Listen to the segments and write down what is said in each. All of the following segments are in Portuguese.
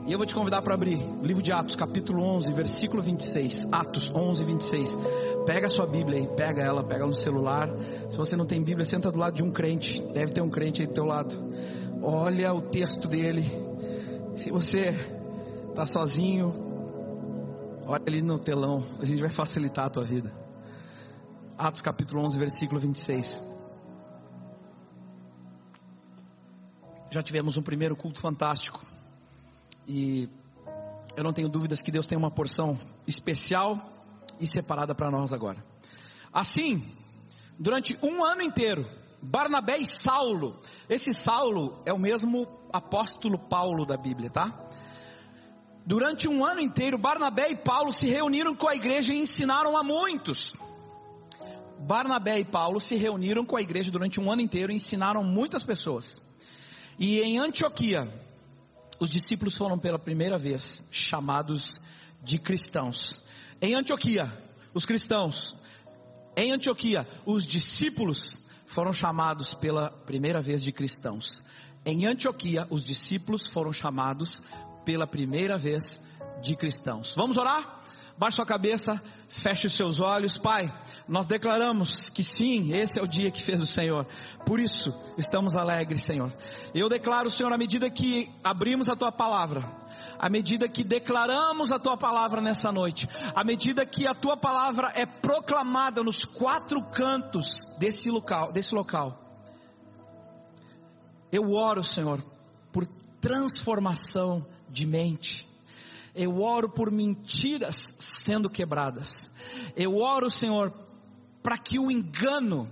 E eu vou te convidar para abrir livro de Atos, capítulo 11, versículo 26. Atos 11, 26. Pega a sua Bíblia aí, pega ela no celular. Se você não tem Bíblia, senta do lado de um crente. Deve ter um crente aí do teu lado. Olha o texto dele. Se você está sozinho, olha ali no telão. A gente vai facilitar a tua vida. Atos capítulo 11, versículo 26. Já tivemos um primeiro culto fantástico. E eu não tenho dúvidas que Deus tem uma porção especial e separada para nós agora. Assim, durante um ano inteiro, Barnabé e Saulo, esse Saulo é o mesmo apóstolo Paulo da Bíblia, tá? Durante um ano inteiro, Barnabé e Paulo se reuniram com a igreja e ensinaram a muitos. Barnabé e Paulo se reuniram com a igreja durante um ano inteiro e ensinaram muitas pessoas. E em Antioquia, os discípulos foram pela primeira vez chamados de cristãos. Em Antioquia, os cristãos. Em Antioquia, os discípulos foram chamados pela primeira vez de cristãos. Em Antioquia, os discípulos foram chamados pela primeira vez de cristãos. Vamos orar? Baixe sua cabeça, feche os seus olhos. Pai, nós declaramos que sim, esse é o dia que fez o Senhor. Por isso, estamos alegres, Senhor. Eu declaro, Senhor, à medida que abrimos a Tua Palavra, à medida que declaramos a Tua Palavra nessa noite, à medida que a Tua Palavra é proclamada nos quatro cantos desse local, eu oro, Senhor, por transformação de mente. Eu oro por mentiras sendo quebradas. Eu oro, Senhor, para que o engano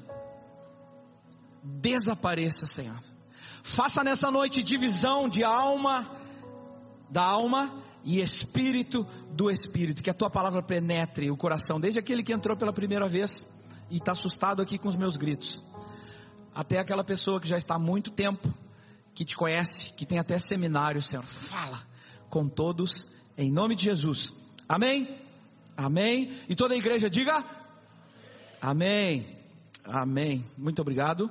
desapareça, Senhor. Faça nessa noite divisão de alma, da alma e espírito do espírito. Que a Tua palavra penetre o coração, desde aquele que entrou pela primeira vez e está assustado aqui com os meus gritos, até aquela pessoa que já está há muito tempo, que Te conhece, que tem até seminário, Senhor. Fala com todos, em nome de Jesus, amém, amém, e toda a igreja diga, amém, amém, muito obrigado.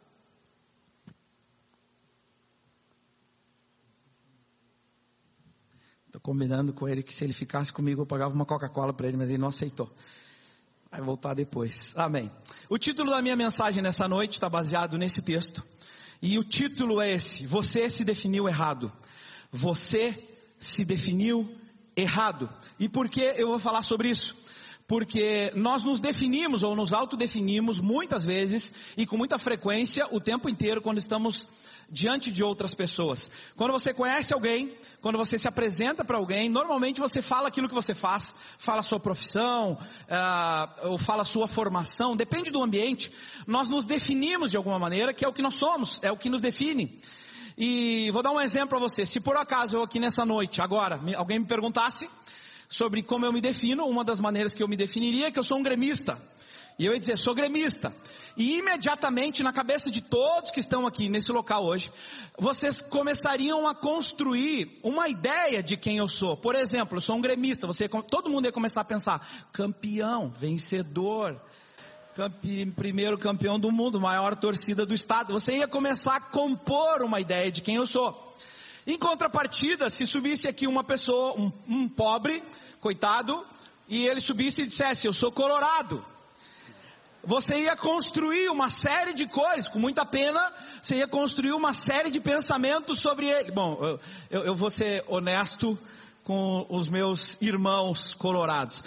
Estou combinando com ele que se ele ficasse comigo eu pagava uma Coca-Cola para ele, mas ele não aceitou, vai voltar depois, amém. O título da minha mensagem nessa noite está baseado nesse texto, e o título é esse: você se definiu errado. Você se definiu errado. E por que eu vou falar sobre isso? Porque nós nos definimos ou nos autodefinimos muitas vezes e com muita frequência o tempo inteiro quando estamos diante de outras pessoas. Quando você conhece alguém, quando você se apresenta para alguém, normalmente você fala aquilo que você faz, fala a sua profissão, ou fala a sua formação, depende do ambiente. Nós nos definimos de alguma maneira, que é o que nós somos, é o que nos define. E vou dar um exemplo para você. Se por acaso eu aqui nessa noite, agora, alguém me perguntasse sobre como eu me defino, uma das maneiras que eu me definiria é que eu sou um gremista. E eu ia dizer, sou gremista. E imediatamente na cabeça de todos que estão aqui nesse local hoje, vocês começariam a construir uma ideia de quem eu sou. Por exemplo, eu sou um gremista. Todo mundo ia começar a pensar, campeão, vencedor, primeiro campeão do mundo, maior torcida do estado. Você ia começar a compor uma ideia de quem eu sou. Em contrapartida, se subisse aqui uma pessoa, um pobre, coitado, e ele subisse e dissesse, eu sou colorado, você ia construir uma série de coisas, com muita pena, você ia construir uma série de pensamentos sobre ele. Bom, eu vou ser honesto com os meus irmãos colorados.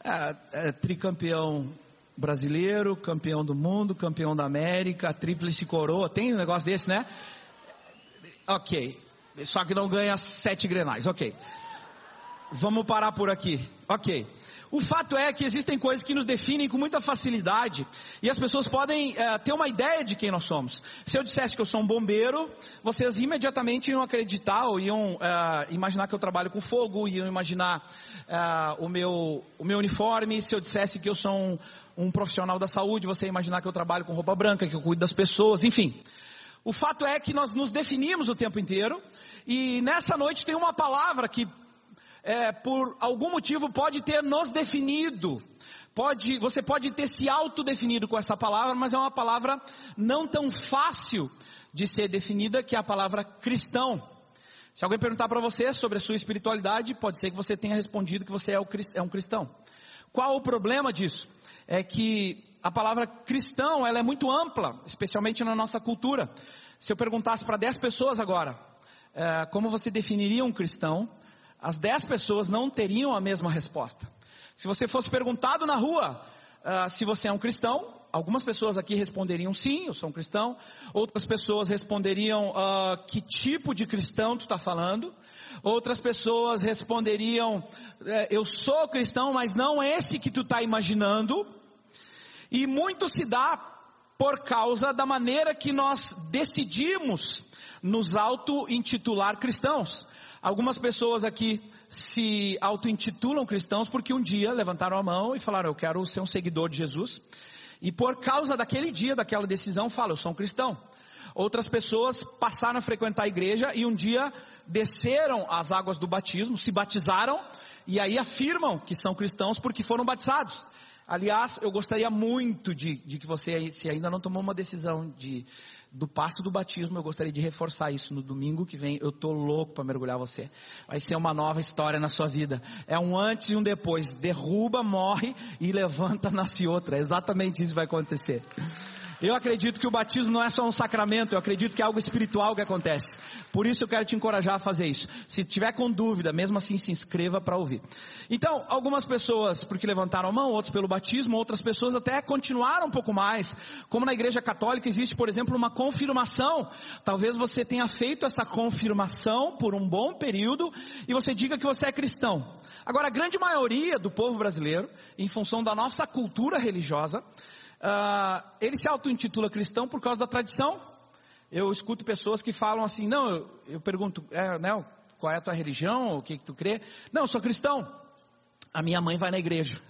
Tricampeão brasileiro, campeão do mundo, campeão da América, tríplice coroa, tem um negócio desse, né? Ok, só que não ganha 7 grenais, ok. Vamos parar por aqui, ok. O fato é que existem coisas que nos definem com muita facilidade e as pessoas podem ter uma ideia de quem nós somos. Se eu dissesse que eu sou um bombeiro, vocês imediatamente iam acreditar ou iam imaginar que eu trabalho com fogo, iam imaginar o meu uniforme. Se eu dissesse que eu sou um profissional da saúde, você ia imaginar que eu trabalho com roupa branca, que eu cuido das pessoas, enfim. O fato é que nós nos definimos o tempo inteiro e nessa noite tem uma palavra que por algum motivo pode ter nos definido. Você pode ter se autodefinido com essa palavra, mas é uma palavra não tão fácil de ser definida, que é a palavra cristão. Se alguém perguntar para você sobre a sua espiritualidade, pode ser que você tenha respondido que você é um cristão. Qual o problema disso? É que a palavra cristão, ela é muito ampla, especialmente na nossa cultura. Se eu perguntasse para 10 pessoas agora, como você definiria um cristão, as 10 pessoas não teriam a mesma resposta. Se você fosse perguntado na rua, se você é um cristão, algumas pessoas aqui responderiam sim, eu sou um cristão. Outras pessoas responderiam que tipo de cristão tu está falando. Outras pessoas responderiam, eu sou cristão, mas não esse que tu está imaginando. E muito se dá por causa da maneira que nós decidimos nos auto-intitular cristãos. Algumas pessoas aqui se auto-intitulam cristãos porque um dia levantaram a mão e falaram, eu quero ser um seguidor de Jesus. E por causa daquele dia, daquela decisão, falam, eu sou um cristão. Outras pessoas passaram a frequentar a igreja e um dia desceram as águas do batismo, se batizaram e aí afirmam que são cristãos porque foram batizados. Aliás, eu gostaria muito de que você, se ainda não tomou uma decisão do passo do batismo, eu gostaria de reforçar isso no domingo que vem. Eu estou louco para mergulhar você. Vai ser uma nova história na sua vida. É um antes e um depois. Derruba, morre e levanta, nasce outra. É exatamente isso que vai acontecer. Eu acredito que o batismo não é só um sacramento, eu acredito que é algo espiritual que acontece. Por isso eu quero te encorajar a fazer isso. Se tiver com dúvida, mesmo assim se inscreva para ouvir. Então, algumas pessoas porque levantaram a mão, outros pelo batismo, outras pessoas até continuaram um pouco mais. Como na igreja católica existe, por exemplo, uma confirmação. Talvez você tenha feito essa confirmação por um bom período e você diga que você é cristão. Agora, a grande maioria do povo brasileiro, em função da nossa cultura religiosa, ele se auto-intitula cristão por causa da tradição. Eu escuto pessoas que falam assim, não, eu pergunto, qual é a tua religião, o que tu crê? Não, eu sou cristão, a minha mãe vai na igreja.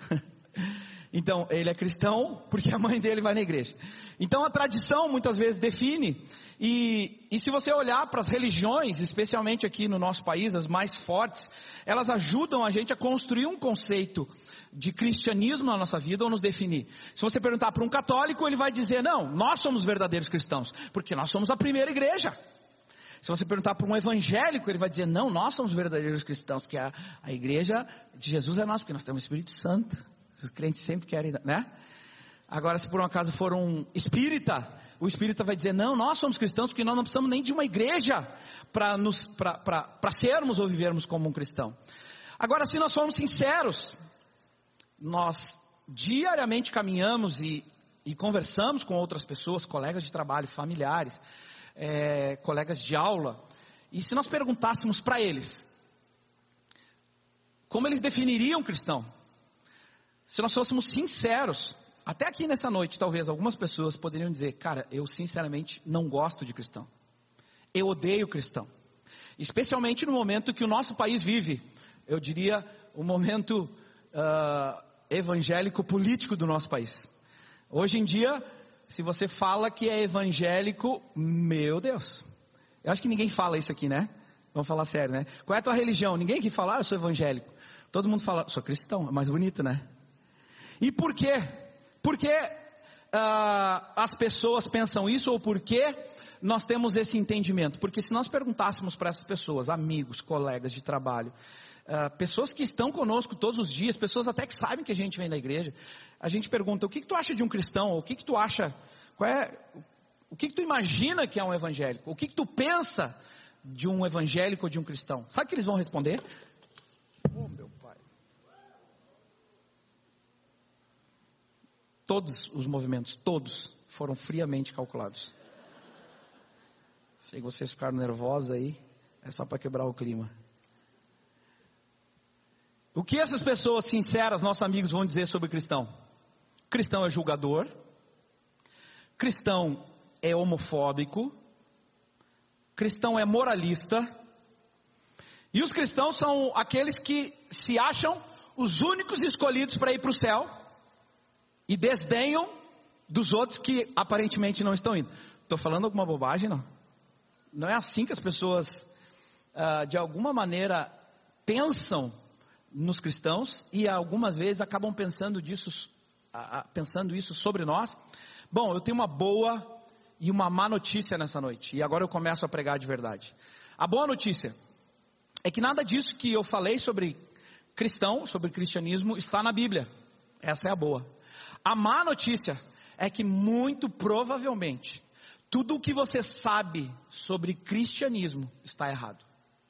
Então, ele é cristão porque a mãe dele vai na igreja. Então, a tradição muitas vezes define, e se você olhar para as religiões, especialmente aqui no nosso país, as mais fortes, elas ajudam a gente a construir um conceito de cristianismo na nossa vida ou nos definir. Se você perguntar para um católico, ele vai dizer, não, nós somos verdadeiros cristãos, porque nós somos a primeira igreja. Se você perguntar para um evangélico, ele vai dizer, não, nós somos verdadeiros cristãos, porque a igreja de Jesus é nossa, porque nós temos o Espírito Santo. Os crentes sempre querem, né? Agora, se por um acaso for um espírita, o espírita vai dizer, não, nós somos cristãos, porque nós não precisamos nem de uma igreja para sermos ou vivermos como um cristão. Agora, se nós formos sinceros, nós diariamente caminhamos e conversamos com outras pessoas, colegas de trabalho, familiares, colegas de aula, e se nós perguntássemos para eles, como eles definiriam cristão? Se nós fôssemos sinceros, até aqui nessa noite, talvez algumas pessoas poderiam dizer, cara, eu sinceramente não gosto de cristão. Eu odeio cristão. Especialmente no momento que o nosso país vive, eu diria, o momento evangélico político do nosso país. Hoje em dia, se você fala que é evangélico, meu Deus. Eu acho que ninguém fala isso aqui, né? Vamos falar sério, né? Qual é a tua religião? Ninguém aqui fala, eu sou evangélico. Todo mundo fala, sou cristão, é mais bonito, né? E por quê? Por que as pessoas pensam isso, ou por que nós temos esse entendimento? Porque se nós perguntássemos para essas pessoas, amigos, colegas de trabalho, pessoas que estão conosco todos os dias, pessoas até que sabem que a gente vem da igreja, a gente pergunta, o que tu acha de um cristão? O que tu acha, o que tu imagina que é um evangélico? O que tu pensa de um evangélico ou de um cristão? Sabe o que eles vão responder? Oh, meu pai. Todos os movimentos, todos, foram friamente calculados. Sei que vocês ficaram nervosos aí, é só para quebrar o clima. O que essas pessoas sinceras, nossos amigos, vão dizer sobre cristão? Cristão é julgador, cristão é homofóbico, cristão é moralista, e os cristãos são aqueles que se acham os únicos escolhidos para ir para o céu, e desdenham dos outros que aparentemente não estão indo. Estou falando alguma bobagem, não? Não é assim que as pessoas, de alguma maneira, pensam nos cristãos, e algumas vezes acabam pensando isso sobre nós. Bom, eu tenho uma boa e uma má notícia nessa noite, e agora eu começo a pregar de verdade. A boa notícia é que nada disso que eu falei sobre cristão, sobre cristianismo, está na Bíblia. Essa é a boa. A má notícia é que muito provavelmente tudo o que você sabe sobre cristianismo está errado.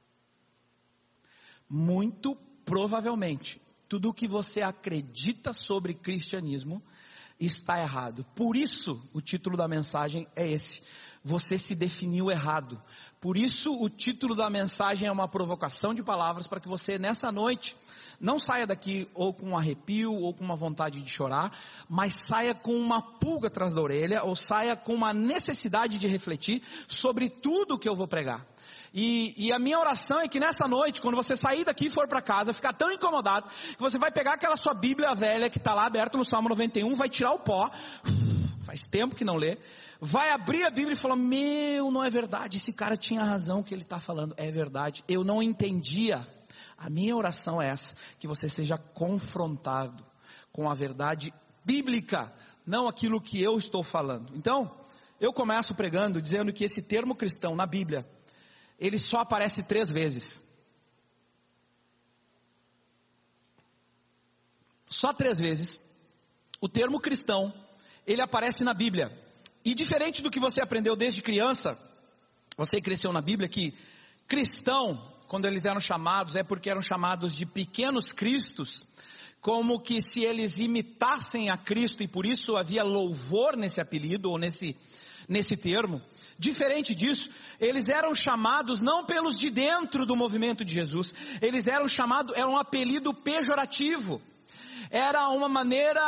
Muito provavelmente tudo o que você acredita sobre cristianismo está errado. Por isso o título da mensagem é esse: você se definiu errado. Por isso o título da mensagem é uma provocação de palavras, para que você nessa noite não saia daqui ou com um arrepio ou com uma vontade de chorar, mas saia com uma pulga atrás da orelha, ou saia com uma necessidade de refletir sobre tudo o que eu vou pregar. E a minha oração é que nessa noite, quando você sair daqui e for para casa, ficar tão incomodado, que você vai pegar aquela sua Bíblia velha que está lá aberta no Salmo 91, vai tirar o pó, faz tempo que não lê, vai abrir a Bíblia e falar: não é verdade, esse cara tinha razão, o que ele está falando é verdade, eu não entendia. A minha oração é essa, que você seja confrontado com a verdade bíblica, não aquilo que eu estou falando. Então, eu começo pregando dizendo que esse termo cristão na Bíblia, ele só aparece 3 vezes. Só 3 vezes. O termo cristão, ele aparece na Bíblia. E diferente do que você aprendeu desde criança, você cresceu na Bíblia, que cristão, quando eles eram chamados, é porque eram chamados de pequenos cristos, como que se eles imitassem a Cristo, e por isso havia louvor nesse apelido, ou nesse termo. Diferente disso, eles eram chamados não pelos de dentro do movimento de Jesus, eles eram chamados, era um apelido pejorativo, era uma maneira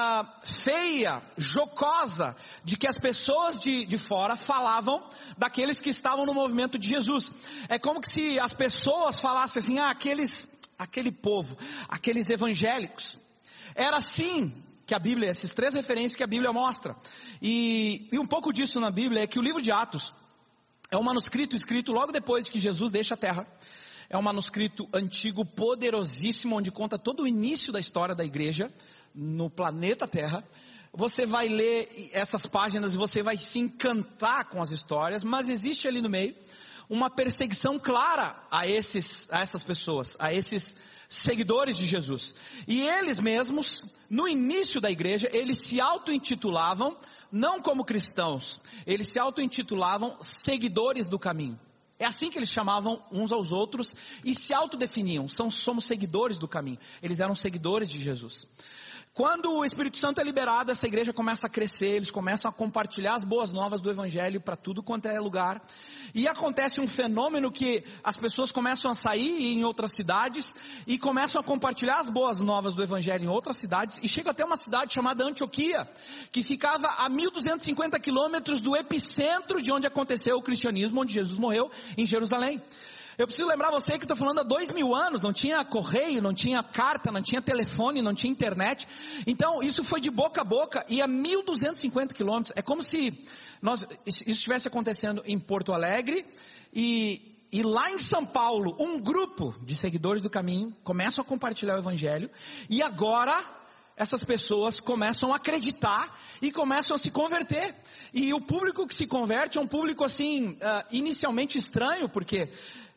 feia, jocosa, de que as pessoas de fora falavam daqueles que estavam no movimento de Jesus. É como que se as pessoas falassem assim: aquele povo, aqueles evangélicos. Era assim que a Bíblia, essas 3 referências que a Bíblia mostra. E um pouco disso na Bíblia é que o livro de Atos é um manuscrito escrito logo depois de que Jesus deixa a terra. É um manuscrito antigo, poderosíssimo, onde conta todo o início da história da igreja no planeta Terra. Você vai ler essas páginas e você vai se encantar com as histórias, mas existe ali no meio uma perseguição clara a essas pessoas, a esses seguidores de Jesus. E eles mesmos, no início da igreja, eles se auto-intitulavam, não como cristãos, eles se auto-intitulavam seguidores do caminho. É assim que eles chamavam uns aos outros e se autodefiniam: somos seguidores do caminho. Eles eram seguidores de Jesus. Quando o Espírito Santo é liberado, essa igreja começa a crescer, eles começam a compartilhar as boas novas do Evangelho para tudo quanto é lugar. E acontece um fenômeno que as pessoas começam a sair em outras cidades e começam a compartilhar as boas novas do Evangelho em outras cidades. E chega até uma cidade chamada Antioquia, que ficava a 1.250 quilômetros do epicentro de onde aconteceu o cristianismo, onde Jesus morreu, em Jerusalém. Eu preciso lembrar você que estou falando há 2000 anos, não tinha correio, não tinha carta, não tinha telefone, não tinha internet. Então isso foi de boca a boca e a 1.250 quilômetros. É como se isso estivesse acontecendo em Porto Alegre e lá em São Paulo, um grupo de seguidores do caminho começam a compartilhar o Evangelho. E agora essas pessoas começam a acreditar e começam a se converter. E o público que se converte é um público assim, inicialmente estranho, porque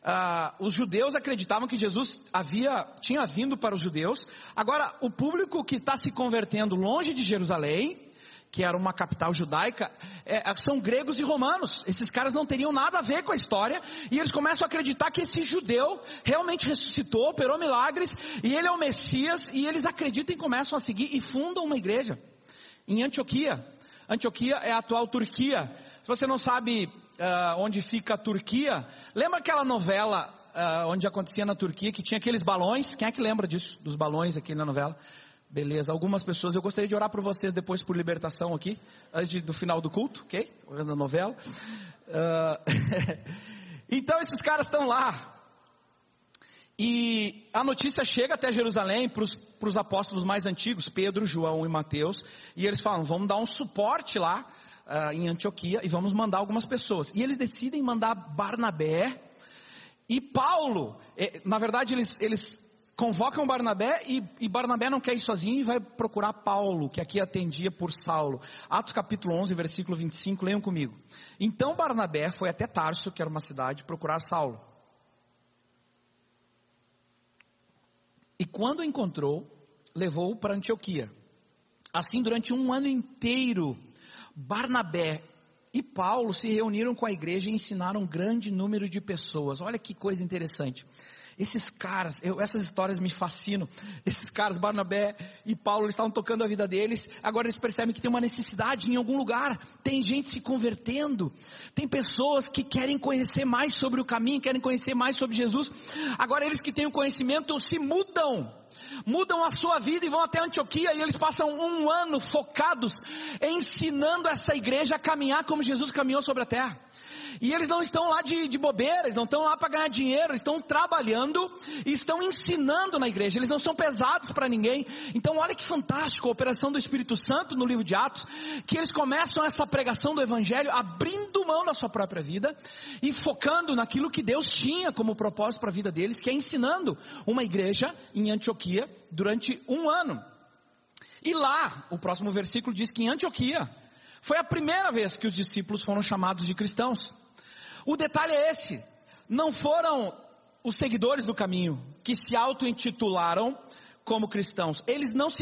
os judeus acreditavam que Jesus tinha vindo para os judeus. Agora, o público que está se convertendo longe de Jerusalém, que era uma capital judaica, são gregos e romanos. Esses caras não teriam nada a ver com a história, e eles começam a acreditar que esse judeu realmente ressuscitou, operou milagres, e ele é o Messias, e eles acreditam e começam a seguir, e fundam uma igreja em Antioquia. Antioquia é a atual Turquia. Se você não sabe onde fica a Turquia, lembra aquela novela onde acontecia na Turquia, que tinha aqueles balões? Quem é que lembra disso, dos balões aqui na novela? Beleza, algumas pessoas, eu gostaria de orar por vocês depois por libertação aqui, antes do final do culto, ok? Estou vendo a novela. Então esses caras estão lá, e a notícia chega até Jerusalém para os apóstolos mais antigos, Pedro, João e Mateus, e eles falam: vamos dar um suporte lá em Antioquia e vamos mandar algumas pessoas. E eles decidem mandar Barnabé e Paulo. Na verdade eles convocam Barnabé e Barnabé não quer ir sozinho e vai procurar Paulo, que aqui atendia por Saulo. Atos capítulo 11, versículo 25, leiam comigo. Então Barnabé foi até Tarso, que era uma cidade, procurar Saulo. quando o encontrou, levou-o para Antioquia. Assim, durante um ano inteiro, Barnabé e Paulo se reuniram com a igreja e ensinaram um grande número de pessoas. Olha que coisa interessante. Esses caras, essas histórias me fascinam. Esses caras, Barnabé e Paulo, eles estavam tocando a vida deles. Agora eles percebem que tem uma necessidade em algum lugar. Tem gente se convertendo. Tem pessoas que querem conhecer mais sobre o caminho, querem conhecer mais sobre Jesus. Agora eles que têm o conhecimento se mudam a sua vida e vão até Antioquia, e eles passam um ano focados ensinando essa igreja a caminhar como Jesus caminhou sobre a terra. E eles não estão lá de bobeira, eles não estão lá para ganhar dinheiro, eles estão trabalhando e estão ensinando na igreja, eles não são pesados para ninguém. Então olha que fantástico a operação do Espírito Santo no livro de Atos, que eles começam essa pregação do Evangelho abrindo mão da sua própria vida e focando naquilo que Deus tinha como propósito para a vida deles, que é ensinando uma igreja em Antioquia durante um ano. E lá, o próximo versículo diz que em Antioquia foi a primeira vez que os discípulos foram chamados de cristãos. O detalhe é esse: não foram os seguidores do caminho que se auto-intitularam como cristãos. Eles não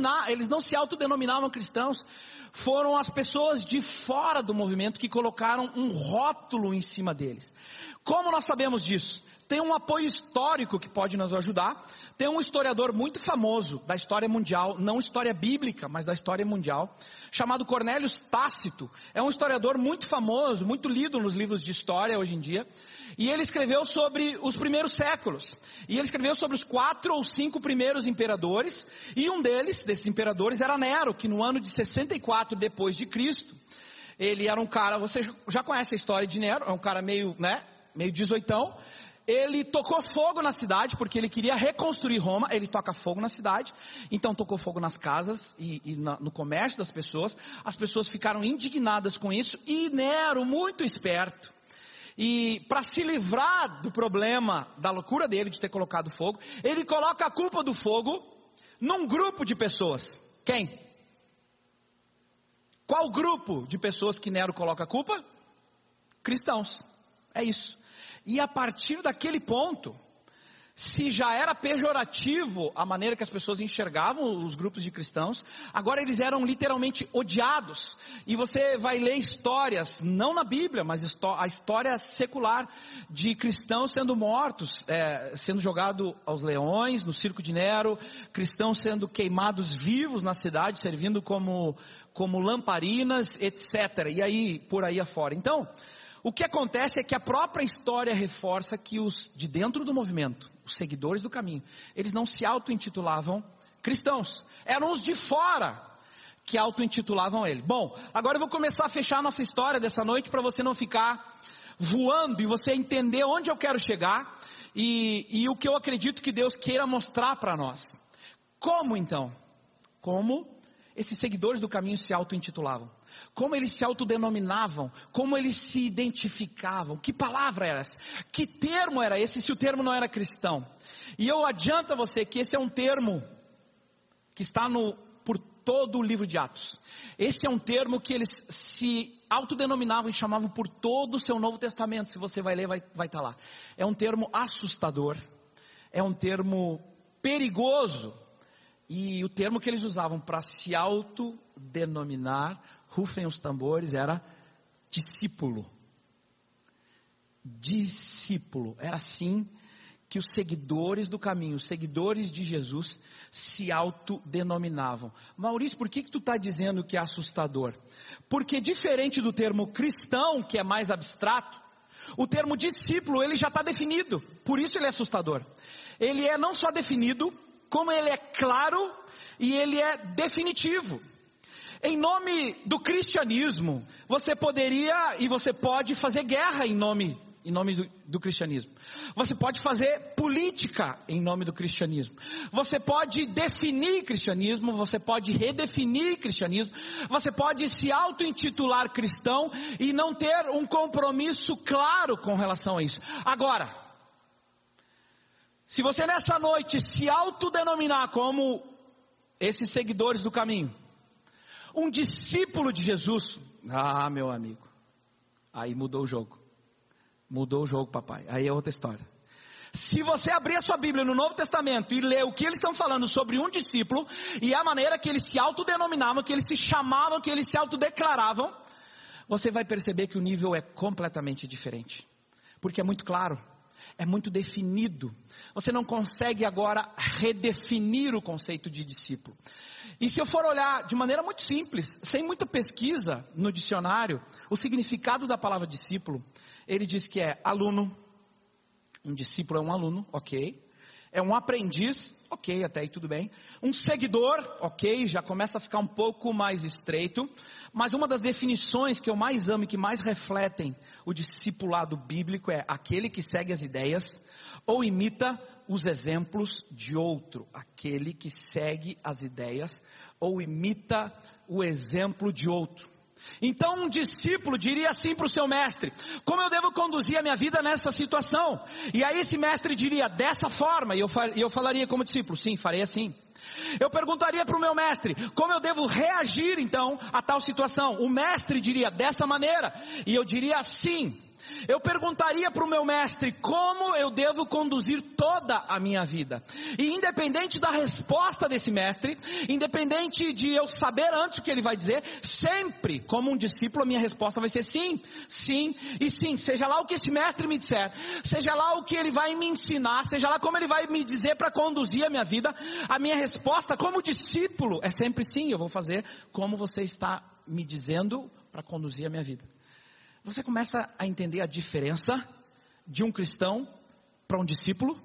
se autodenominavam cristãos. Foram as pessoas de fora do movimento que colocaram um rótulo em cima deles. Como nós sabemos disso? Tem um apoio histórico que pode nos ajudar. Tem um historiador muito famoso da história mundial, não história bíblica, mas da história mundial, chamado Cornélio Tácito. É um historiador muito famoso, muito lido nos livros de história hoje em dia. E ele escreveu sobre os primeiros séculos. E ele escreveu sobre os 4 ou 5 primeiros imperadores. E um desses imperadores, era Nero, que no ano de 64 depois de Cristo, ele era um cara, você já conhece a história de Nero, é um cara meio 18ão. Ele tocou fogo na cidade, porque ele queria reconstruir Roma. Ele toca fogo na cidade, então tocou fogo nas casas e no comércio das pessoas. As pessoas ficaram indignadas com isso, e Nero, muito esperto, e para se livrar do problema, da loucura dele de ter colocado fogo, ele coloca a culpa do fogo num grupo de pessoas. Quem? Qual grupo de pessoas que Nero coloca a culpa? Cristãos. É isso. E a partir daquele ponto, se já era pejorativo a maneira que as pessoas enxergavam os grupos de cristãos, agora eles eram literalmente odiados. E você vai ler histórias, não na Bíblia, mas a história secular de cristãos sendo mortos, sendo jogados aos leões, no circo de Nero, cristãos sendo queimados vivos na cidade, servindo como lamparinas, etc. E aí, por aí afora. Então, o que acontece é que a própria história reforça que os de dentro do movimento, os seguidores do caminho, eles não se auto-intitulavam cristãos. Eram os de fora que auto-intitulavam ele. Bom, agora eu vou começar a fechar a nossa história dessa noite para você não ficar voando e você entender onde eu quero chegar e o que eu acredito que Deus queira mostrar para nós. Como então? Como esses seguidores do caminho se auto-intitulavam? Como eles se autodenominavam? Como eles se identificavam? Que palavra era essa? Que termo era esse se o termo não era cristão? E eu adianto a você que esse é um termo que está por todo o livro de Atos. Esse é um termo que eles se autodenominavam e chamavam por todo o seu Novo Testamento. Se você vai ler, vai estar lá. É um termo assustador. É um termo perigoso. E o termo que eles usavam para se autodenominar, rufem os tambores, era discípulo. Discípulo. Era assim que os seguidores do caminho, os seguidores de Jesus, se autodenominavam. Maurício, por que tu está dizendo que é assustador? Porque diferente do termo cristão, que é mais abstrato, o termo discípulo, ele já está definido. Por isso ele é assustador. Ele é não só definido, como ele é claro e ele é definitivo. Em nome do cristianismo, você poderia e você pode fazer guerra em nome do cristianismo. Você pode fazer política em nome do cristianismo. Você pode definir cristianismo, você pode redefinir cristianismo, você pode se auto-intitular cristão e não ter um compromisso claro com relação a isso. Agora, se você nessa noite se autodenominar como esses seguidores do caminho, um discípulo de Jesus, meu amigo, aí mudou o jogo. Mudou o jogo, papai. Aí é outra história. Se você abrir a sua Bíblia no Novo Testamento e ler o que eles estão falando sobre um discípulo, e a maneira que eles se autodenominavam, que eles se chamavam, que eles se autodeclaravam, você vai perceber que o nível é completamente diferente. Porque é muito claro, é muito definido. Você não consegue agora redefinir o conceito de discípulo. E se eu for olhar de maneira muito simples, sem muita pesquisa no dicionário, o significado da palavra discípulo, ele diz que é aluno. Um discípulo é um aluno, ok. É um aprendiz, ok, até aí tudo bem. Um seguidor, ok, já começa a ficar um pouco mais estreito. Mas uma das definições que eu mais amo e que mais refletem o discipulado bíblico é aquele que segue as ideias ou imita os exemplos de outro. Aquele que segue as ideias ou imita o exemplo de outro. Então um discípulo diria assim para o seu mestre: como eu devo conduzir a minha vida nessa situação? E aí esse mestre diria: dessa forma. E eu falaria como discípulo: sim, farei assim. Eu perguntaria para o meu mestre: como eu devo reagir então a tal situação? O mestre diria: dessa maneira. E eu diria: sim. Eu perguntaria para o meu mestre: como eu devo conduzir toda a minha vida? E independente da resposta desse mestre, independente de eu saber antes o que ele vai dizer, sempre como um discípulo a minha resposta vai ser sim, sim e sim. Seja lá o que esse mestre me disser, seja lá o que ele vai me ensinar, seja lá como ele vai me dizer para conduzir a minha vida, a minha resposta como discípulo é sempre sim. Eu vou fazer como você está me dizendo para conduzir a minha vida. Você começa a entender a diferença de um cristão para um discípulo?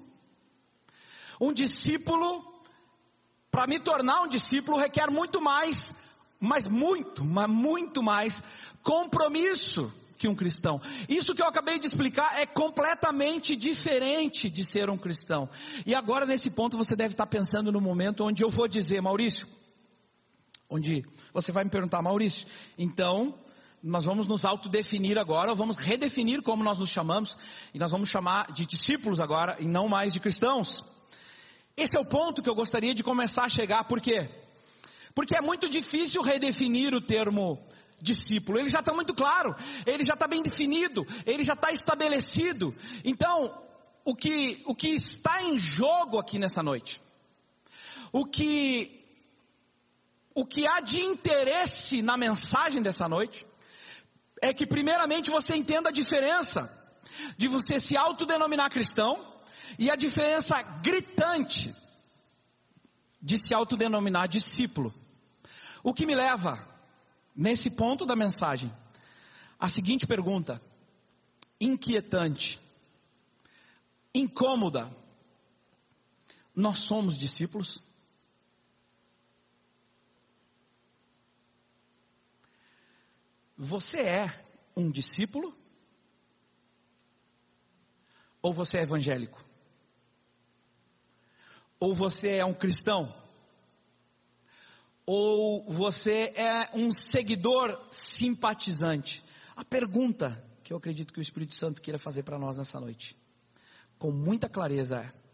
Um discípulo, para me tornar um discípulo, requer muito mais, mas muito mais compromisso que um cristão. Isso que eu acabei de explicar é completamente diferente de ser um cristão. E agora nesse ponto você deve estar pensando no momento onde eu vou dizer: Maurício, onde você vai me perguntar: Maurício, então nós vamos nos autodefinir agora, vamos redefinir como nós nos chamamos, e nós vamos chamar de discípulos agora, e não mais de cristãos. Esse é o ponto que eu gostaria de começar a chegar. Por quê? Porque é muito difícil redefinir o termo discípulo. Ele já está muito claro, ele já está bem definido, ele já está estabelecido. Então, o que está em jogo aqui nessa noite, o que há de interesse na mensagem dessa noite, é que primeiramente você entenda a diferença de você se autodenominar cristão e a diferença gritante de se autodenominar discípulo. O que me leva, nesse ponto da mensagem, a seguinte pergunta, inquietante, incômoda: nós somos discípulos? Você é um discípulo? Ou você é evangélico? Ou você é um cristão? Ou você é um seguidor simpatizante? A pergunta que eu acredito que o Espírito Santo queira fazer para nós nessa noite, com muita clareza, é: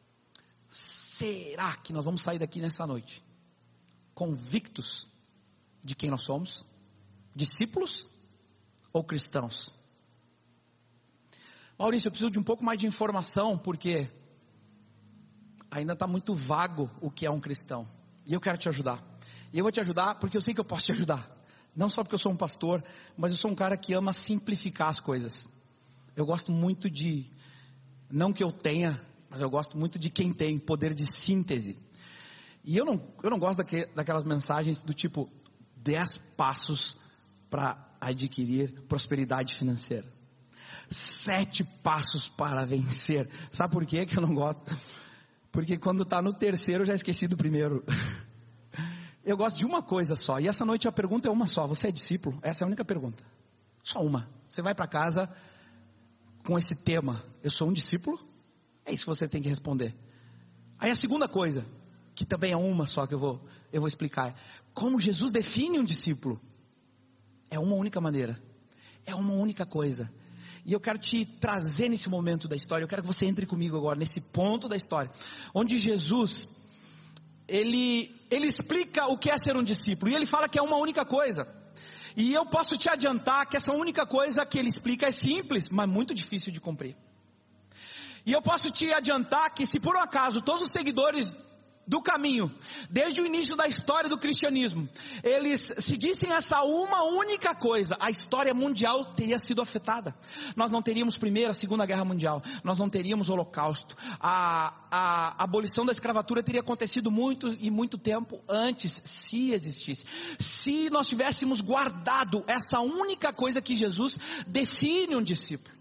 será que nós vamos sair daqui nessa noite convictos de quem nós somos? Discípulos ou cristãos? Maurício, eu preciso de um pouco mais de informação, porque ainda está muito vago o que é um cristão, e eu quero te ajudar. E eu vou te ajudar porque eu sei que eu posso te ajudar, não só porque eu sou um pastor, mas eu sou um cara que ama simplificar as coisas. Eu gosto muito de, não que eu tenha, mas eu gosto muito de quem tem poder de síntese. E eu não gosto daquelas mensagens do tipo 10 passos para adquirir prosperidade financeira, 7 passos para vencer. Sabe por quê que eu não gosto? Porque quando está no terceiro eu já esqueci do primeiro. Eu gosto de uma coisa só, e essa noite a pergunta é uma só: você é discípulo? Essa é a única pergunta, só uma. Você vai para casa com esse tema: eu sou um discípulo? É isso que você tem que responder. Aí a segunda coisa, que também é uma só que eu vou explicar, como Jesus define um discípulo. É uma única maneira, é uma única coisa. E eu quero te trazer nesse momento da história, eu quero que você entre comigo agora, nesse ponto da história, onde Jesus, ele explica o que é ser um discípulo, e ele fala que é uma única coisa. E eu posso te adiantar que essa única coisa que ele explica é simples, mas muito difícil de cumprir. E eu posso te adiantar que se por um acaso todos os seguidores do caminho, desde o início da história do cristianismo, eles seguissem essa uma única coisa, a história mundial teria sido afetada. Nós não teríamos Primeira, Segunda Guerra Mundial, nós não teríamos Holocausto, a abolição da escravatura teria acontecido muito tempo antes, se existisse. Se nós tivéssemos guardado essa única coisa que Jesus define um discípulo.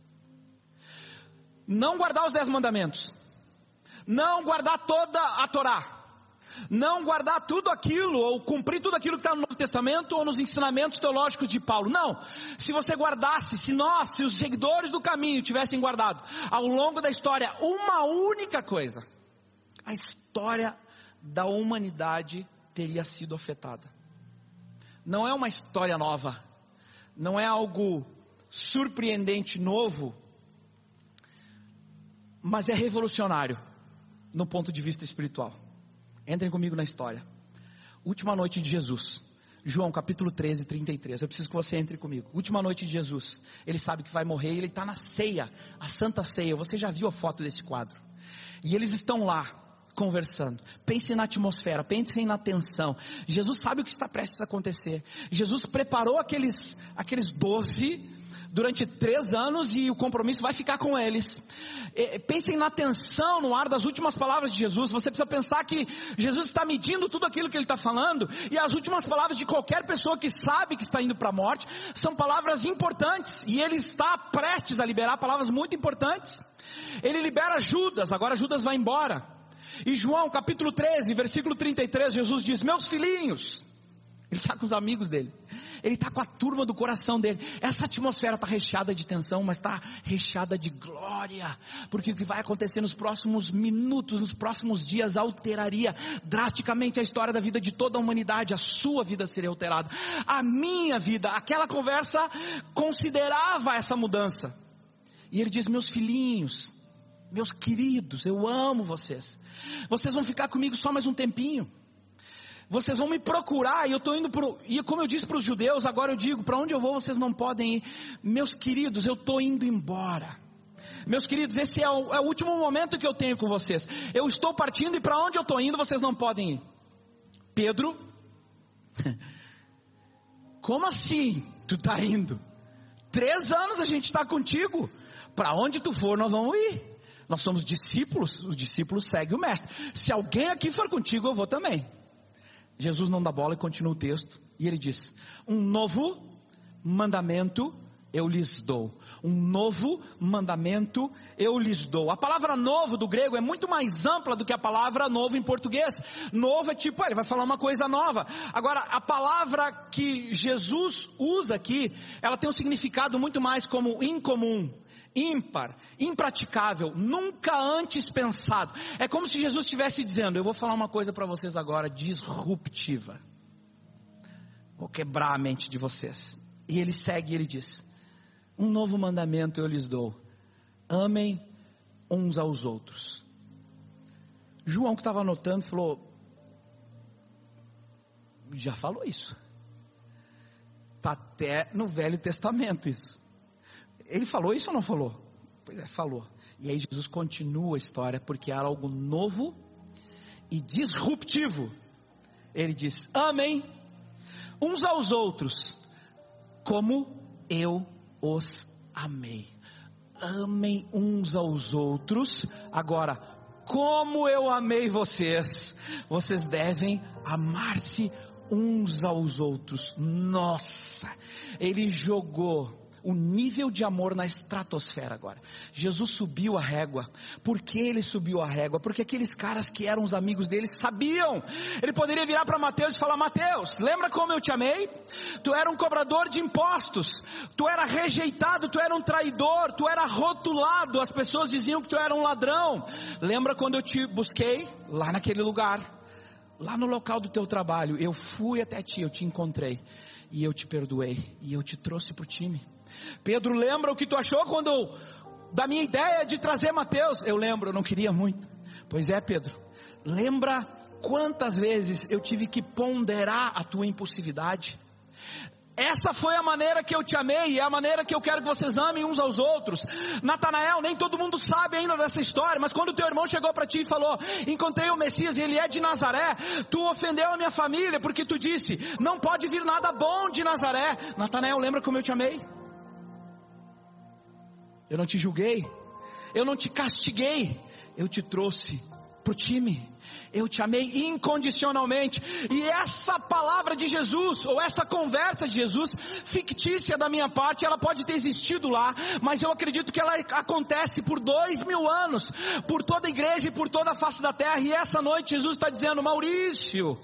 Não guardar os 10 mandamentos, não guardar toda a Torá, não guardar tudo aquilo, ou cumprir tudo aquilo que está no Novo Testamento, ou nos ensinamentos teológicos de Paulo, não. Se você guardasse, se os seguidores do caminho tivessem guardado, ao longo da história, uma única coisa, a história da humanidade teria sido afetada. Não é uma história nova, não é algo surpreendente, novo, mas é revolucionário no ponto de vista espiritual. Entrem comigo na história. Última noite de Jesus, João capítulo 13, 33. Eu preciso que você entre comigo. Última noite de Jesus, ele sabe que vai morrer, ele está na ceia, a santa ceia. Você já viu a foto desse quadro? E eles estão lá conversando. Pensem na atmosfera, pensem na tensão. Jesus sabe o que está prestes a acontecer. Jesus preparou aqueles 12 durante 3 anos, e o compromisso vai ficar com eles. Pensem na tensão no ar das últimas palavras de Jesus. Você precisa pensar que Jesus está medindo tudo aquilo que ele está falando, e as últimas palavras de qualquer pessoa que sabe que está indo para a morte, são palavras importantes, e ele está prestes a liberar palavras muito importantes. Ele libera Judas, agora Judas vai embora, e João capítulo 13, versículo 33, Jesus diz: meus filhinhos, ele está com os amigos dele, ele está com a turma do coração dele. Essa atmosfera está recheada de tensão, mas está recheada de glória, porque o que vai acontecer nos próximos minutos, nos próximos dias, alteraria drasticamente a história da vida de toda a humanidade. A sua vida seria alterada, a minha vida. Aquela conversa considerava essa mudança, e ele diz: meus filhinhos, meus queridos, eu amo vocês, vocês vão ficar comigo só mais um tempinho, vocês vão me procurar, e eu estou indo e como eu disse para os judeus, agora eu digo, para onde eu vou vocês não podem ir. Meus queridos, eu estou indo embora. Meus queridos, esse é o último momento que eu tenho com vocês. Eu estou partindo, e para onde eu estou indo vocês não podem ir. Pedro, como assim tu está indo? 3 anos a gente está contigo, para onde tu for nós vamos ir. Nós somos discípulos, os discípulos seguem o mestre. Se alguém aqui for contigo, eu vou também. Jesus não dá bola e continua o texto, e ele diz: um novo mandamento eu lhes dou. Um novo mandamento eu lhes dou. A palavra novo do grego é muito mais ampla do que a palavra novo em português. Novo é tipo, ele vai falar uma coisa nova. Agora, a palavra que Jesus usa aqui, ela tem um significado muito mais como incomum, ímpar, impraticável, nunca antes pensado. É como se Jesus estivesse dizendo: eu vou falar uma coisa para vocês agora, disruptiva, vou quebrar a mente de vocês. E ele segue, ele diz: um novo mandamento eu lhes dou, amem uns aos outros. João, que estava anotando, falou: já falou isso, está até no Velho Testamento isso. Ele falou isso ou não falou? Pois é, falou. E aí Jesus continua a história, porque era algo novo e disruptivo. Ele diz: amem uns aos outros como eu os amei. Amem uns aos outros. Agora, como eu amei vocês, vocês devem amar-se uns aos outros. Nossa, ele jogou o nível de amor na estratosfera agora. Jesus subiu a régua. Por que ele subiu a régua? Porque aqueles caras que eram os amigos dele sabiam. Ele poderia virar para Mateus e falar: Mateus, lembra como eu te amei? Tu era um cobrador de impostos, tu era rejeitado, tu era um traidor, tu era rotulado, as pessoas diziam que tu era um ladrão. Lembra quando eu te busquei lá naquele lugar, lá no local do teu trabalho? Eu fui até ti, eu te encontrei, e eu te perdoei, e eu te trouxe para o time. Pedro, lembra o que tu achou da minha ideia de trazer Mateus? Eu lembro, eu não queria muito. Pois é, Pedro, lembra quantas vezes eu tive que ponderar a tua impulsividade? Essa foi a maneira que eu te amei, e é a maneira que eu quero que vocês amem uns aos outros. Natanael, nem todo mundo sabe ainda dessa história, mas quando teu irmão chegou para ti e falou, encontrei o Messias e ele é de Nazaré, tu ofendeu a minha família, porque tu disse, não pode vir nada bom de Nazaré. Natanael, lembra como eu te amei? Eu não te julguei, eu não te castiguei, eu te trouxe para o time. Eu te amei incondicionalmente. E essa palavra de Jesus, ou essa conversa de Jesus, fictícia da minha parte, ela pode ter existido lá, mas eu acredito que ela acontece por 2000 anos, por toda a igreja e por toda a face da terra. E essa noite Jesus está dizendo, Maurício,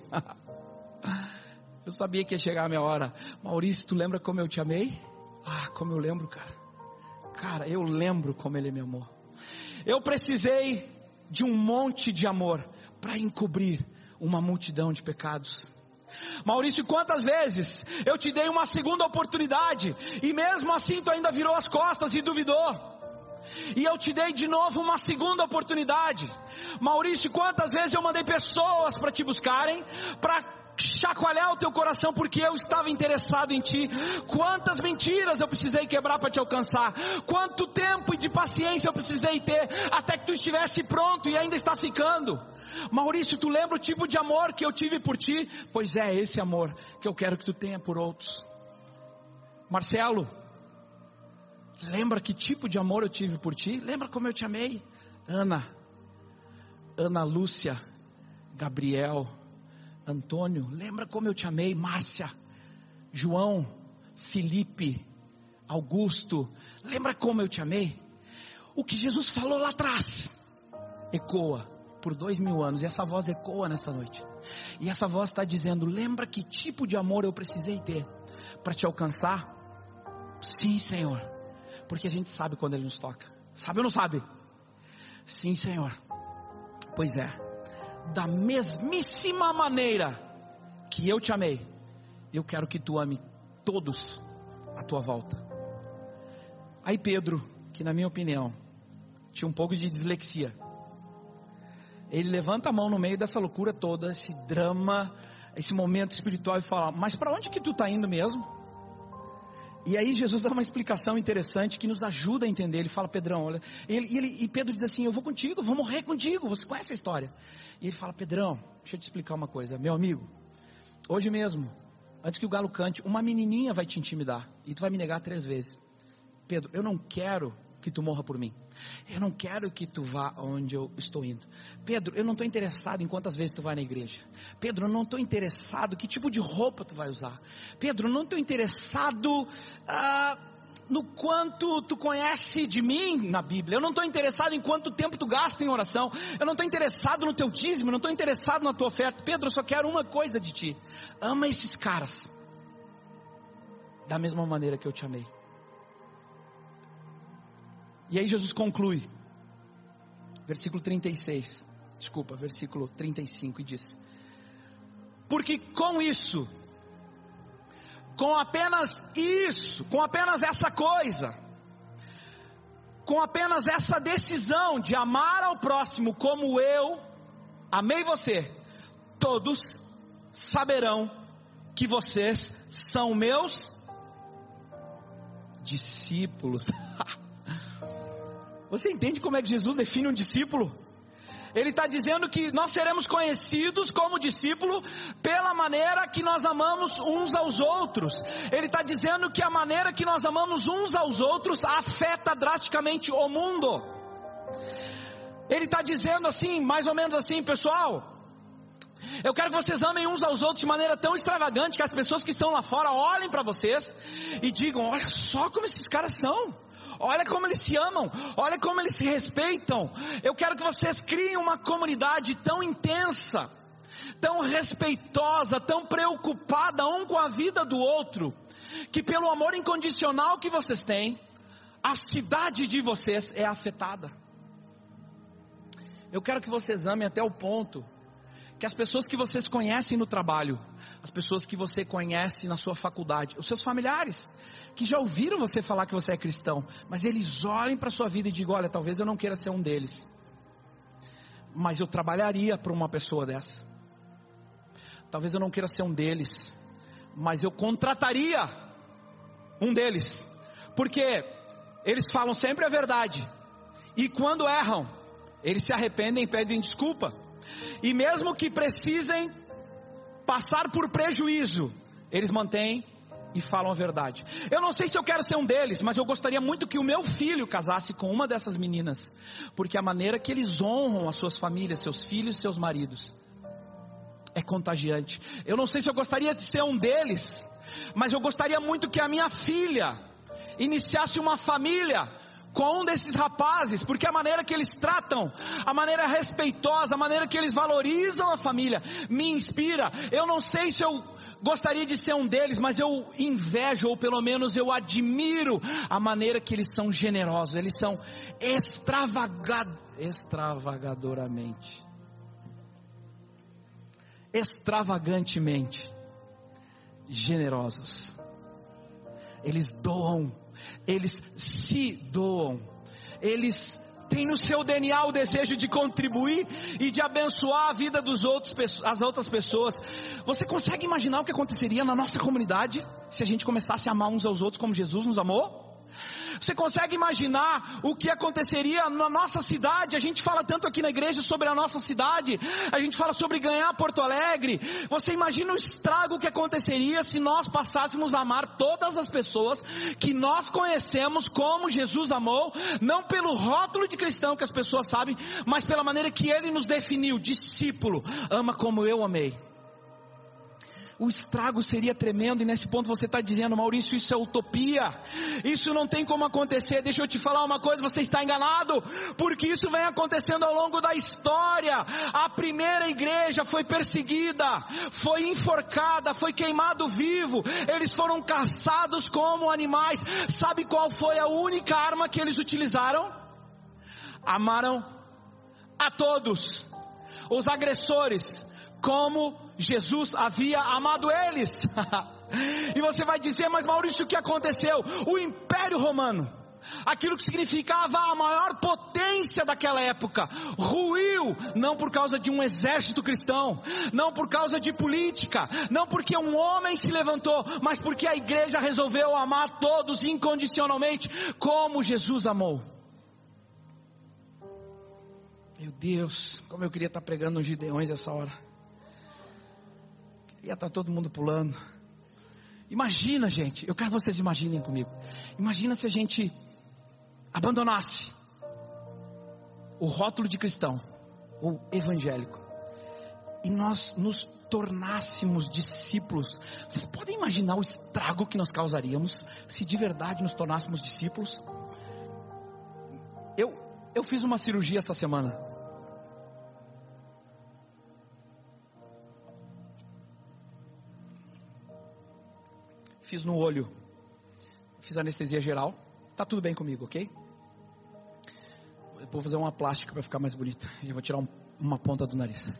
eu sabia que ia chegar a minha hora. Maurício, tu lembra como eu te amei? Ah, como eu lembro, cara. Cara, eu lembro como ele me amou. Eu precisei de um monte de amor para encobrir uma multidão de pecados. Maurício, quantas vezes eu te dei uma segunda oportunidade e mesmo assim tu ainda virou as costas e duvidou? E eu te dei de novo uma segunda oportunidade. Maurício, quantas vezes eu mandei pessoas para te buscarem, para chacoalhar o teu coração porque eu estava interessado em ti. Quantas mentiras eu precisei quebrar para te alcançar, quanto tempo de paciência eu precisei ter até que tu estivesse pronto e ainda está ficando. Maurício, tu lembra o tipo de amor que eu tive por ti? Pois é, esse amor que eu quero que tu tenha por outros. Marcelo, lembra que tipo de amor eu tive por ti? Lembra como eu te amei? Ana Lúcia, Gabriel, Antônio, lembra como eu te amei? Márcia, João, Felipe, Augusto, lembra como eu te amei? O que Jesus falou lá atrás ecoa por 2000 anos, e essa voz ecoa nessa noite, e essa voz está dizendo, lembra que tipo de amor eu precisei ter para te alcançar? Sim, Senhor, porque a gente sabe quando Ele nos toca, sabe ou não sabe? Sim, Senhor. Pois é, da mesmíssima maneira que eu te amei, eu quero que tu ame todos à tua volta. Aí Pedro, que na minha opinião tinha um pouco de dislexia, ele levanta a mão no meio dessa loucura toda, esse drama, esse momento espiritual, e fala, mas para onde que tu está indo mesmo? E aí Jesus dá uma explicação interessante que nos ajuda a entender. Ele fala, Pedrão, olha, e Pedro diz assim, eu vou contigo, eu vou morrer contigo, você conhece a história? E ele fala, Pedrão, deixa eu te explicar uma coisa, meu amigo, hoje mesmo, antes que o galo cante, uma menininha vai te intimidar, e tu vai me negar 3 vezes. Pedro, eu não quero que tu morra por mim, eu não quero que tu vá onde eu estou indo. Pedro, eu não estou interessado em quantas vezes tu vai na igreja. Pedro, eu não estou interessado que tipo de roupa tu vai usar. Pedro, eu não estou interessado no quanto tu conhece de mim na Bíblia. Eu não estou interessado em quanto tempo tu gasta em oração. Eu não estou interessado no teu dízimo, eu não estou interessado na tua oferta. Pedro, eu só quero uma coisa de ti, ama esses caras da mesma maneira que eu te amei. E aí Jesus conclui, versículo 35, e diz, porque com isso, com apenas essa coisa, com apenas essa decisão de amar ao próximo como eu amei você, todos saberão que vocês são meus discípulos. Você entende como é que Jesus define um discípulo? Ele está dizendo que nós seremos conhecidos como discípulo pela maneira que nós amamos uns aos outros. Ele está dizendo que a maneira que nós amamos uns aos outros afeta drasticamente o mundo. Ele está dizendo assim, mais ou menos assim, pessoal, eu quero que vocês amem uns aos outros de maneira tão extravagante que as pessoas que estão lá fora olhem para vocês e digam, olha só como esses caras são. Olha como eles se amam, olha como eles se respeitam. Eu quero que vocês criem uma comunidade tão intensa, tão respeitosa, tão preocupada um com a vida do outro, que pelo amor incondicional que vocês têm, a cidade de vocês é afetada. Eu quero que vocês amem até o ponto que as pessoas que vocês conhecem no trabalho, as pessoas que você conhece na sua faculdade, os seus familiares, que já ouviram você falar que você é cristão, mas eles olhem para a sua vida e digam, olha, talvez eu não queira ser um deles, mas eu trabalharia para uma pessoa dessa. Talvez eu não queira ser um deles, mas eu contrataria um deles, porque eles falam sempre a verdade, e quando erram, eles se arrependem e pedem desculpa, e mesmo que precisem passar por prejuízo, eles mantêm e falam a verdade. Eu não sei se eu quero ser um deles, mas eu gostaria muito que o meu filho casasse com uma dessas meninas, porque a maneira que eles honram as suas famílias, seus filhos e seus maridos, é contagiante. Eu não sei se eu gostaria de ser um deles, mas eu gostaria muito que a minha filha iniciasse uma família com um desses rapazes, porque a maneira que eles tratam, a maneira respeitosa, a maneira que eles valorizam a família, me inspira. Eu não sei se eu gostaria de ser um deles, mas eu invejo, ou pelo menos eu admiro a maneira que eles são generosos. Eles são extravagantemente generosos. Eles doam, eles se doam, eles têm no seu DNA o desejo de contribuir e de abençoar a vida as outras pessoas. Você consegue imaginar o que aconteceria na nossa comunidade se a gente começasse a amar uns aos outros como Jesus nos amou? Você consegue imaginar o que aconteceria na nossa cidade? A gente fala tanto aqui na igreja sobre a nossa cidade, a gente fala sobre ganhar Porto Alegre. Você imagina o estrago que aconteceria se nós passássemos a amar todas as pessoas que nós conhecemos como Jesus amou, não pelo rótulo de cristão que as pessoas sabem, mas pela maneira que Ele nos definiu: discípulo, ama como eu amei. O estrago seria tremendo, e nesse ponto você está dizendo: Maurício, isso é utopia, isso não tem como acontecer. Deixa eu te falar uma coisa, você está enganado, porque isso vem acontecendo ao longo da história. A primeira igreja foi perseguida, foi enforcada, foi queimado vivo, eles foram caçados como animais. Sabe qual foi a única arma que eles utilizaram? Amaram a todos, os agressores, como Jesus havia amado eles. E você vai dizer: mas Maurício, o que aconteceu? O Império Romano, aquilo que significava a maior potência daquela época, ruiu, não por causa de um exército cristão, não por causa de política, não porque um homem se levantou, mas porque a igreja resolveu amar todos incondicionalmente, como Jesus amou. Meu Deus, como eu queria estar pregando nos Gideões essa hora. Queria estar todo mundo pulando. Imagina, gente, eu quero que vocês imaginem comigo. Imagina se a gente abandonasse o rótulo de cristão ou evangélico e nós nos tornássemos discípulos. Vocês podem imaginar o estrago que nós causaríamos se de verdade nos tornássemos discípulos? Eu fiz uma cirurgia essa semana. Fiz no olho, fiz anestesia geral, tá tudo bem comigo, ok? Vou fazer uma plástica para ficar mais bonita, e vou tirar uma ponta do nariz.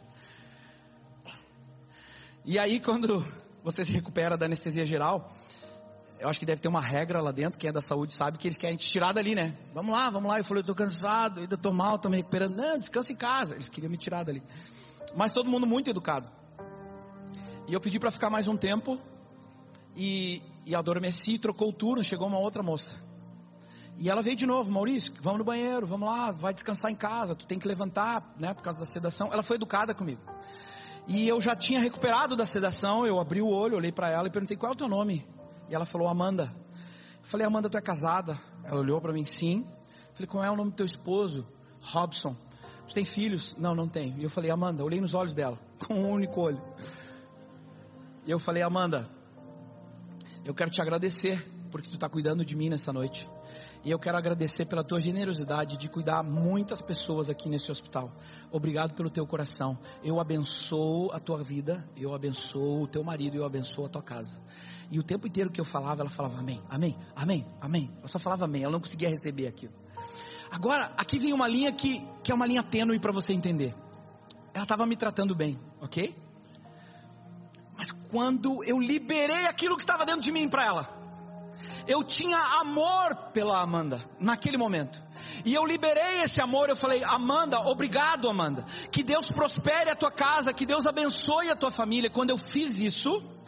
E aí, quando você se recupera da anestesia geral, eu acho que deve ter uma regra lá dentro, quem é da saúde sabe que eles querem te tirar dali, né? Vamos lá, eu falei: eu tô cansado, ainda tô mal, tô me recuperando. Não, descansa em casa. Eles queriam me tirar dali, mas todo mundo muito educado, e eu pedi para ficar mais um tempo. E adormeci, trocou o turno, chegou uma outra moça. E ela veio de novo: Maurício, vamos no banheiro, vamos lá, vai descansar em casa, tu tem que levantar, né, por causa da sedação. Ela foi educada comigo. E eu já tinha recuperado da sedação, eu abri o olho, olhei para ela e perguntei: qual é o teu nome? E ela falou: Amanda. Eu falei: Amanda, tu é casada? Ela olhou para mim: sim. Eu falei: qual é o nome do teu esposo? Robson. Tu tem filhos? Não, não tenho. E eu falei: Amanda, olhei nos olhos dela, com um único olho. E eu falei: Amanda, eu quero te agradecer porque tu está cuidando de mim nessa noite. E eu quero agradecer pela tua generosidade de cuidar muitas pessoas aqui nesse hospital. Obrigado pelo teu coração. Eu abençoo a tua vida, eu abençoo o teu marido, eu abençoo a tua casa. E o tempo inteiro que eu falava, ela falava amém, amém, amém, amém. Ela só falava amém, ela não conseguia receber aquilo. Agora, aqui vem uma linha que é uma linha tênue para você entender. Ela estava me tratando bem, ok? Mas quando eu liberei aquilo que estava dentro de mim para ela, eu tinha amor pela Amanda naquele momento, e eu liberei esse amor. Eu falei: Amanda, obrigado, Amanda, que Deus prospere a tua casa, que Deus abençoe a tua família. Quando eu fiz isso,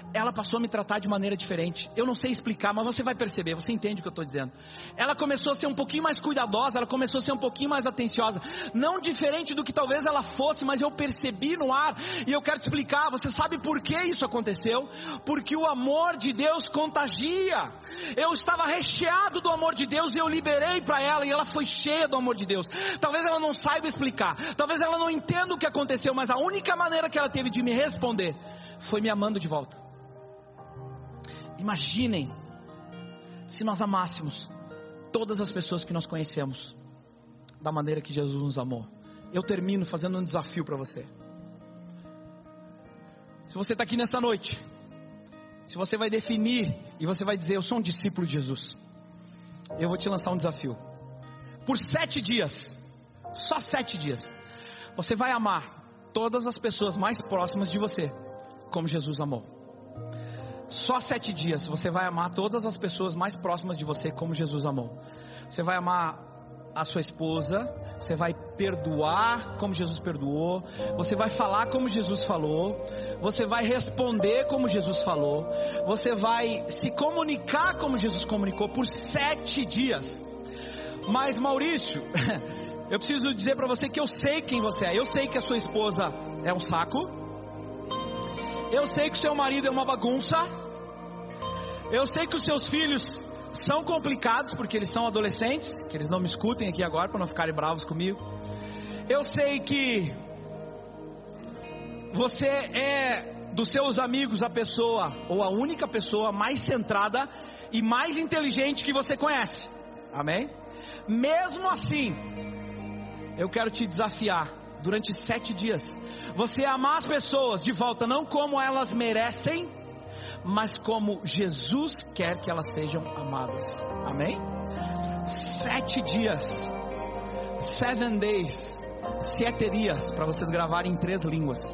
ela passou a me tratar de maneira diferente. Eu não sei explicar, mas você vai perceber, você entende o que eu estou dizendo. Ela começou a ser um pouquinho mais cuidadosa, ela começou a ser um pouquinho mais atenciosa. Não diferente do que talvez ela fosse, mas eu percebi no ar. E eu quero te explicar, você sabe por que isso aconteceu? Porque o amor de Deus contagia. Eu estava recheado do amor de Deus e eu liberei para ela e ela foi cheia do amor de Deus. Talvez ela não saiba explicar, talvez ela não entenda o que aconteceu, mas a única maneira que ela teve de me responder foi me amando de volta. Imaginem se nós amássemos todas as pessoas que nós conhecemos da maneira que Jesus nos amou. Eu termino fazendo um desafio para você. Se você está aqui nessa noite, se você vai definir e você vai dizer, eu sou um discípulo de Jesus, eu vou te lançar um desafio. Por 7 dias, só 7 dias, você vai amar todas as pessoas mais próximas de você como Jesus amou. Só 7 dias você vai amar todas as pessoas mais próximas de você como Jesus amou. Você vai amar a sua esposa, você vai perdoar como Jesus perdoou, você vai falar como Jesus falou, você vai responder como Jesus falou, você vai se comunicar como Jesus comunicou por 7 dias. Mas Maurício, eu preciso dizer para você que eu sei quem você é. Eu sei que a sua esposa é um saco, eu sei que o seu marido é uma bagunça, eu sei que os seus filhos são complicados porque eles são adolescentes, que eles não me escutem aqui agora para não ficarem bravos comigo. Eu sei que você é dos seus amigos a pessoa ou a única pessoa mais centrada e mais inteligente que você conhece. Amém? Mesmo assim, eu quero te desafiar durante 7 dias, você amar as pessoas de volta, não como elas merecem, mas como Jesus quer que elas sejam amadas. Amém? 7 dias, 7 days, 7 dias, para vocês gravarem em 3 línguas.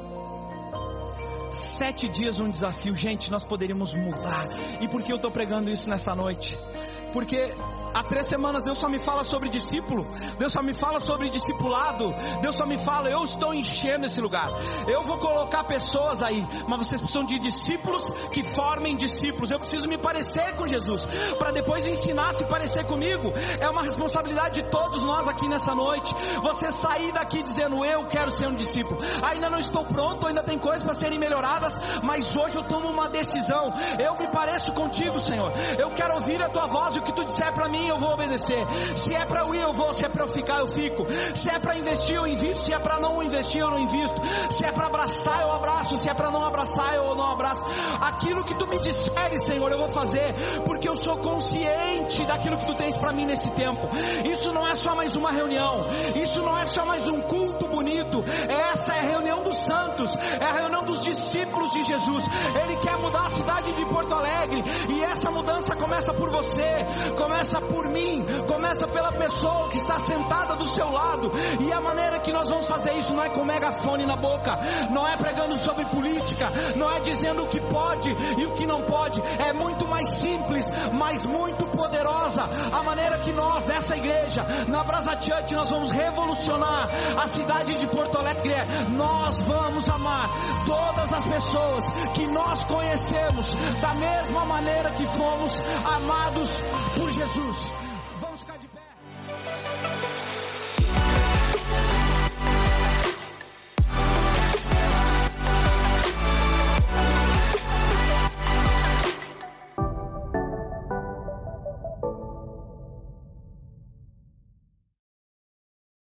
7 dias um desafio. Gente, nós poderíamos mudar. E por que eu estou pregando isso nessa noite? Porque há 3 semanas Deus só me fala sobre discípulo, Deus só me fala sobre discipulado, Deus só me fala, eu estou enchendo esse lugar, eu vou colocar pessoas aí, mas vocês precisam de discípulos que formem discípulos. Eu preciso me parecer com Jesus, para depois ensinar a se parecer comigo. É uma responsabilidade de todos nós aqui nessa noite, você sair daqui dizendo, eu quero ser um discípulo. Ainda não estou pronto, ainda tem coisas para serem melhoradas, mas hoje eu tomo uma decisão, eu me pareço contigo, Senhor. Eu quero ouvir a tua voz, e o que tu disser para mim eu vou obedecer. Se é para eu ir eu vou, se é para eu ficar eu fico, se é para investir eu invisto, se é para não investir eu não invisto, se é para abraçar eu abraço, se é para não abraçar eu não abraço. Aquilo que tu me disseres, Senhor, eu vou fazer, porque eu sou consciente daquilo que tu tens para mim nesse tempo. Isso não é só mais uma reunião, isso não é só mais um culto bonito, essa é a reunião dos santos, é a reunião dos discípulos de Jesus. Ele quer mudar a cidade de Porto Alegre, e essa mudança começa por você, começa por mim, começa pela pessoa que está sentada do seu lado. E a maneira que nós vamos fazer isso não é com megafone na boca, não é pregando sobre política, não é dizendo o que pode e o que não pode. É muito mais simples, mas muito poderosa a maneira que nós, nessa igreja, na Brasa Church, nós vamos revolucionar a cidade de Porto Alegre. Nós vamos amar todas as pessoas que nós conhecemos da mesma maneira que fomos amados por Jesus.